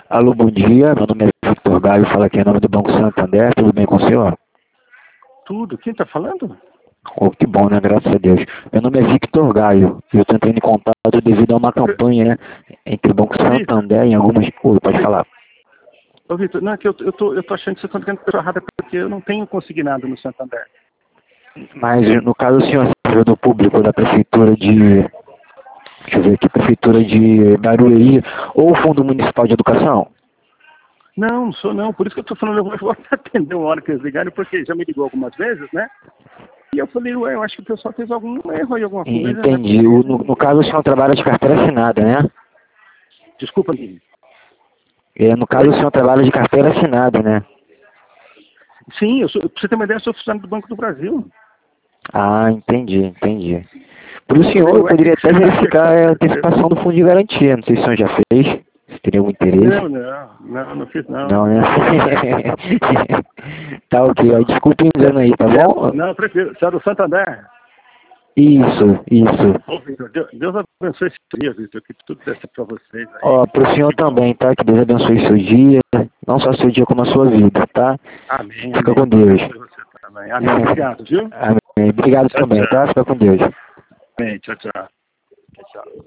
Alô, bom dia. Meu nome é Victor Gaio, fala aqui em nome do Banco Santander. Tudo bem com o senhor? Tudo. Quem está falando? Oh, que bom, né? Graças a Deus. Meu nome é Victor Gaio. Eu estou entrando em contato devido a uma campanha, né? Entre o Banco Vitor, Santander e algumas... Oi, pode falar. ô, Vitor, não, é que eu tô achando que você está ligando para errada porque eu não tenho consignado no Santander. Mas, no caso, o senhor é servidor público da Prefeitura de... Deixa eu ver aqui. Prefeitura de Barueri ou Fundo Municipal de Educação? Não, não sou não. Por isso que eu estou falando, eu vou atender uma hora que eles ligaram, porque já me ligou algumas vezes, né? E eu falei, ué, eu acho que o pessoal fez algum erro aí, alguma coisa, né? Entendi. No caso, o senhor trabalha de carteira assinada, né? Desculpa, Lili. No caso, o Oi? senhor trabalha de carteira assinada, né? Sim, pra você ter uma ideia, eu sou funcionário do Banco do Brasil. Ah, entendi. Por o Eu senhor, falei, eu ué, o que poderia que até será que verificar a aconteceu? antecipação do fundo de garantia. Não sei se o senhor já fez, se teria algum interesse. Não fiz não. Não, né? Não. Tá ok, ó, desculpa o engano aí, tá bom? Não, prefiro. Você é do Santander? Isso. Ô, Vitor, Deus abençoe esse dia, Vitor, que tudo dê certo para vocês aí. Ó, pro senhor Que bom. também, tá? Que Deus abençoe seu dia, não só seu dia, como a sua vida, tá? Amém. Fica com Deus Deus. abençoe você também. Amém. Obrigado, viu? Amém. Obrigado Tchau, também, tchau. tá? Fica com Deus. Amém. Tchau, tchau. Tchau, tchau.